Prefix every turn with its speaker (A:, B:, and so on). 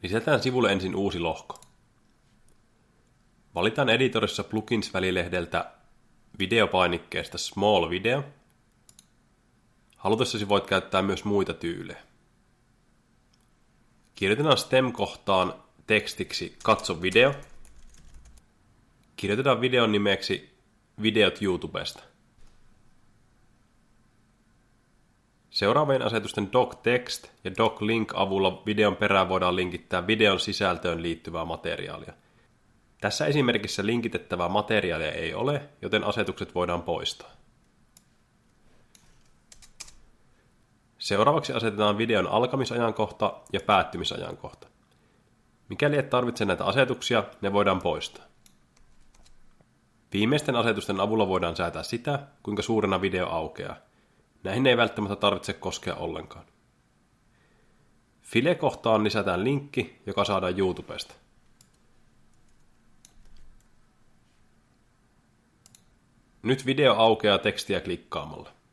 A: Lisätään sivulle ensin uusi lohko. Valitaan editorissa plugins-välilehdeltä videopainikkeesta Small Video. Halutessasi voit käyttää myös muita tyylejä. Kirjoitetaan stem-kohtaan tekstiksi Katso video. Kirjoitetaan videon nimeksi Videot YouTubesta. Seuraavien asetusten doctext ja doclink avulla videon perään voidaan linkittää videon sisältöön liittyvää materiaalia. Tässä esimerkissä linkitettävää materiaalia ei ole, joten asetukset voidaan poistaa. Seuraavaksi asetetaan videon alkamisajankohta ja päättymisajankohta. Mikäli et tarvitse näitä asetuksia, ne voidaan poistaa. Viimeisten asetusten avulla voidaan säätää sitä, kuinka suurena video aukeaa. Näihin ei välttämättä tarvitse koskea ollenkaan. File-kohtaan lisätään linkki, joka saadaan YouTubesta. Nyt video aukeaa tekstiä klikkaamalla.